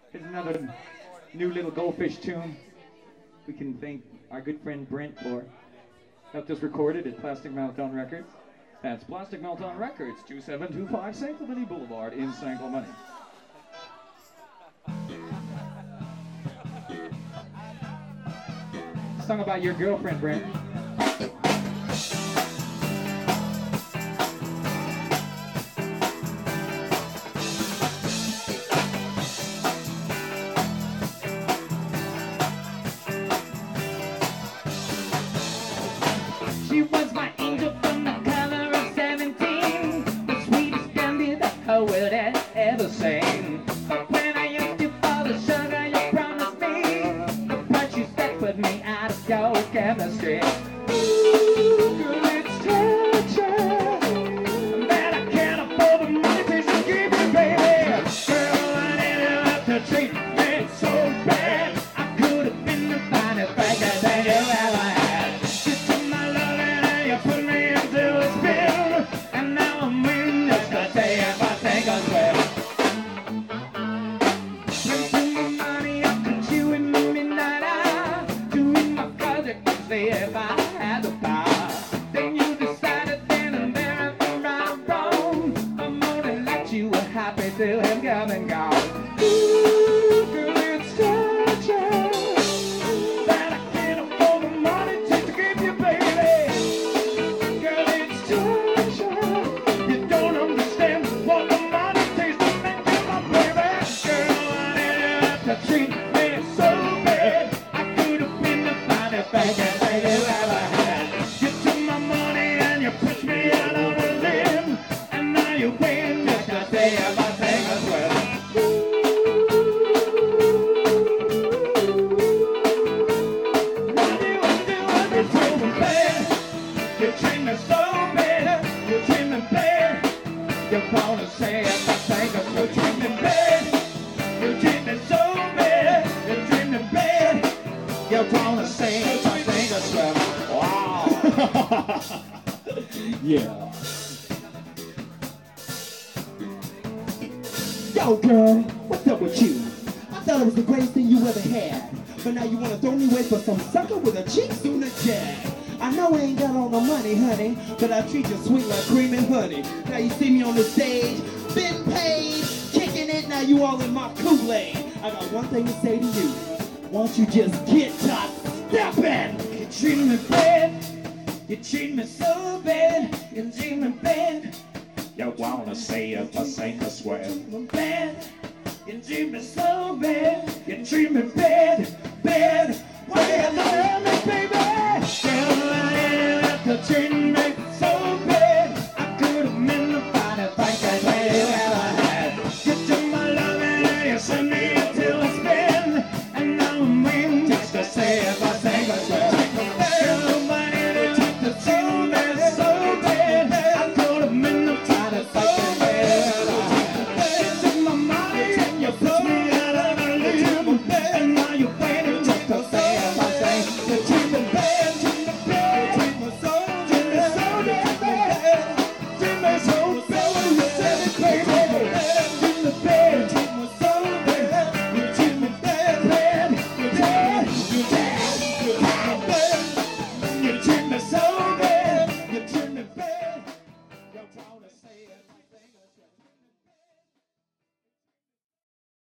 Here's another new little Goldfish tune. We can thank our good friend Brent for helped us record it at Plastic Meltdown Records. That's Plastic Meltdown Records, 2725 San Clemente Boulevard in San Clemente. Song about your girlfriend, Brent. She was my angel from the color of 17, the sweetest candy that her world had ever seen. But when I asked you for the sugar you promised me, the price you set put me out of your chemistry. Ooh, girl, it's torture that I can't afford the money to give you, baby. Girl, I didn't have to treat me so bad. I could have been the finest thing that you ever had. Put me into a spin, and now I'm in just to say if I think I'm swell. Spending my money up to you in the midnight hour, doing my project to see if I had the power. Then you decided then and there after I'm wrong, I'm gonna let you were happy till him come and go. Ooh, girl, it's torture that I can't afford the money just to give you, baby. Treat me so bad, I could have been the finest thing that you ever had. You took my money and you pushed me out on a limb, and now you win just to say if I think as well. Now you so bad, you treat me so bad, you treat me bad. You wanna say if I think as well, treat me bad, you treat me so bad, you treat me bad. You wanna say if I think as well. Wow. Yeah. Yo, girl, what's up with you? I thought it was the greatest thing you ever had, but now you wanna throw me away for some sucker with a cheek soon to jag. I know I ain't got all the money, honey, but I treat you sweet like cream and honey. Now you see me on the stage, been paid, kicking it, now you all in my Kool-Aid. I got one thing to say to you. Why don't you just get to stepping? You treat me bad, you treat me so bad, you treat me bad. You wanna say if I sing a swear. You treat me bad, you treat me so bad, you treat me bad.